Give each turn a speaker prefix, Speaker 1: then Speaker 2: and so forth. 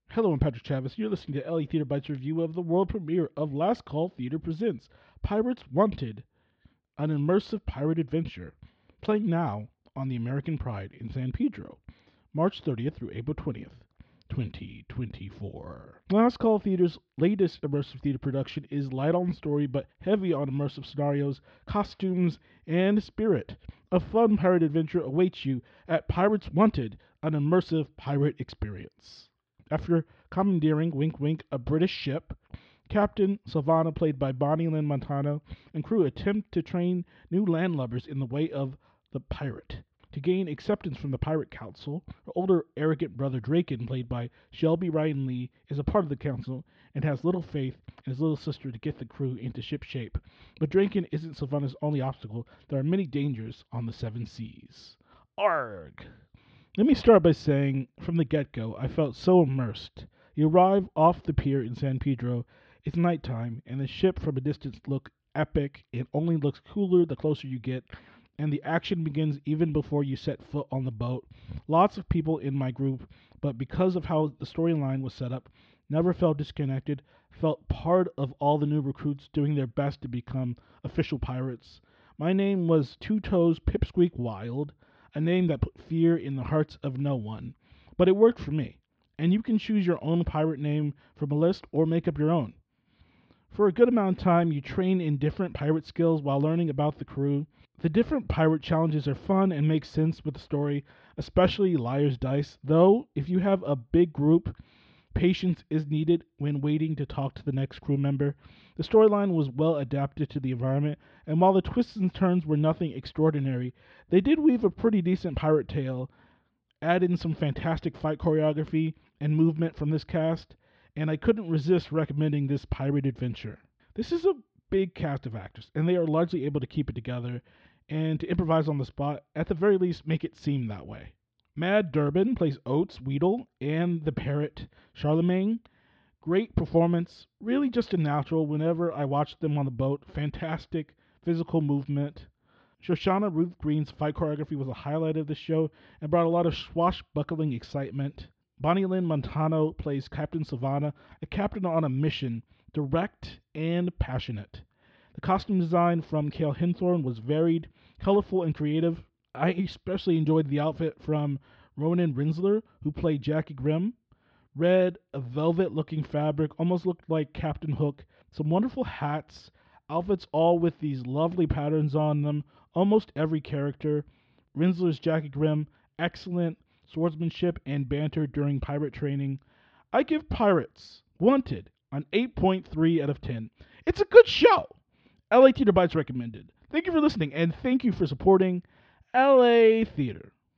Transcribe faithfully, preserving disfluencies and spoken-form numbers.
Speaker 1: Hello, I'm Patrick Travis. You're listening to L A Theater Bites review of the world premiere of Last Call Theater Presents Pirates Wanted, an immersive pirate adventure, playing now on the American Pride in San Pedro, March thirtieth through April twentieth, twenty twenty-four. Last Call Theater's latest immersive theater production is light on story but heavy on immersive scenarios, costumes, and spirit. A fun pirate adventure awaits you at Pirates Wanted, an immersive pirate experience. After commandeering, wink wink, a British ship, Captain Savannah, played by Bonnie Lynn Montano, and crew attempt to train new landlubbers in the way of the pirate. To gain acceptance from the Pirate Council, her older, arrogant brother Draken, played by Shelby Ryan Lee, is a part of the council and has little faith in his little sister to get the crew into ship shape. But Draken isn't Savannah's only obstacle. There are many dangers on the seven seas. Arg! Let me start by saying, from the get-go, I felt so immersed. You arrive off the pier in San Pedro, it's nighttime, and the ship from a distance looks epic. It only looks cooler the closer you get, and the action begins even before you set foot on the boat. Lots of people in my group, but because of how the storyline was set up, never felt disconnected, felt part of all the new recruits doing their best to become official pirates. My name was Two Toes Pipsqueak Wild, a name that put fear in the hearts of no one. But it worked for me, and you can choose your own pirate name from a list or make up your own. For a good amount of time, you train in different pirate skills while learning about the crew. The different pirate challenges are fun and make sense with the story, especially Liar's Dice, though if you have a big group, patience is needed when waiting to talk to the next crew member. The storyline was well adapted to the environment, and while the twists and turns were nothing extraordinary, they did weave a pretty decent pirate tale, add in some fantastic fight choreography and movement from this cast, and I couldn't resist recommending this pirate adventure. This is a big cast of actors, and they are largely able to keep it together and to improvise on the spot, at the very least make it seem that way. Mad Durbin plays Oates, Weedle, and the parrot Charlemagne. Great performance, really just a natural whenever I watched them on the boat. Fantastic physical movement. Shoshana Ruth Green's fight choreography was a highlight of the show and brought a lot of swashbuckling excitement. Bonnie Lynn Montano plays Captain Savannah, a captain on a mission, direct and passionate. The costume design from Cale Hinthorn was varied, colorful, and creative. I especially enjoyed the outfit from Ronan Rinsler, who played Jackie Grimm. Red, a velvet-looking fabric, almost looked like Captain Hook. Some wonderful hats, outfits all with these lovely patterns on them, almost every character. Rinsler's Jackie Grimm, excellent swordsmanship and banter during pirate training. I give Pirates Wanted an eight point three out of ten. It's a good show. L A Theater Bites recommended. Thank you for listening, and thank you for supporting L A Theater.